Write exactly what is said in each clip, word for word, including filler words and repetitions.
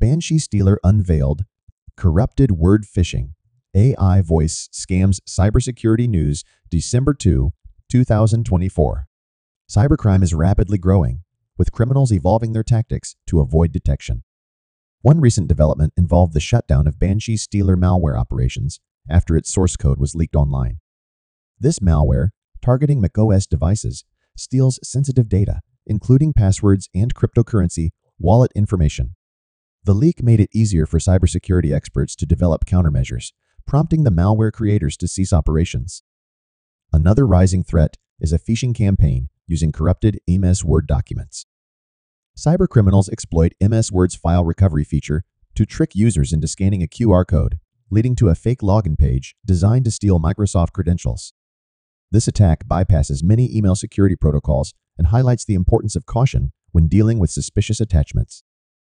Banshee Stealer unveiled corrupted word phishing. A I voice scams cybersecurity news December second, two thousand twenty-four. Cybercrime is rapidly growing, with criminals evolving their tactics to avoid detection. One recent development involved the shutdown of Banshee Stealer malware operations after its source code was leaked online. This malware, targeting macOS devices, steals sensitive data, including passwords and cryptocurrency wallet information. The leak made it easier for cybersecurity experts to develop countermeasures, prompting the malware creators to cease operations. Another rising threat is a phishing campaign using corrupted M S Word documents. Cybercriminals exploit M S Word's file recovery feature to trick users into scanning a Q R code, leading to a fake login page designed to steal Microsoft credentials. This attack bypasses many email security protocols and highlights the importance of caution when dealing with suspicious attachments.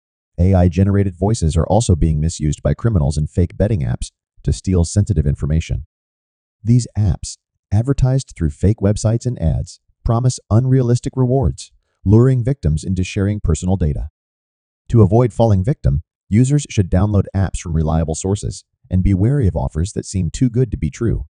A I-generated voices are also being misused by criminals in fake betting apps to steal sensitive information. These apps, advertised through fake websites and ads, promise unrealistic rewards, luring victims into sharing personal data. To avoid falling victim, users should download apps from reliable sources and be wary of offers that seem too good to be true.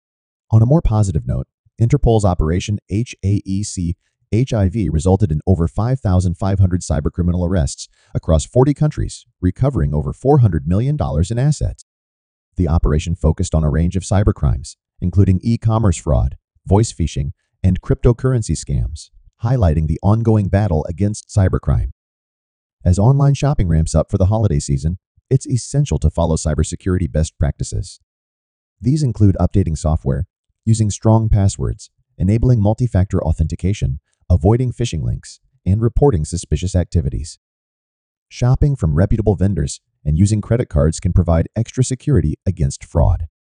On a more positive note, Interpol's Operation HAEC H I V resulted in over five thousand five hundred cybercriminal arrests across forty countries, recovering over four hundred million dollars in assets. The operation focused on a range of cybercrimes, including e-commerce fraud, voice phishing, and cryptocurrency scams, highlighting the ongoing battle against cybercrime. As online shopping ramps up for the holiday season, it's essential to follow cybersecurity best practices. These include updating software, using strong passwords, enabling multi-factor authentication, avoiding phishing links, and reporting suspicious activities. Shopping from reputable vendors and using credit cards can provide extra security against fraud.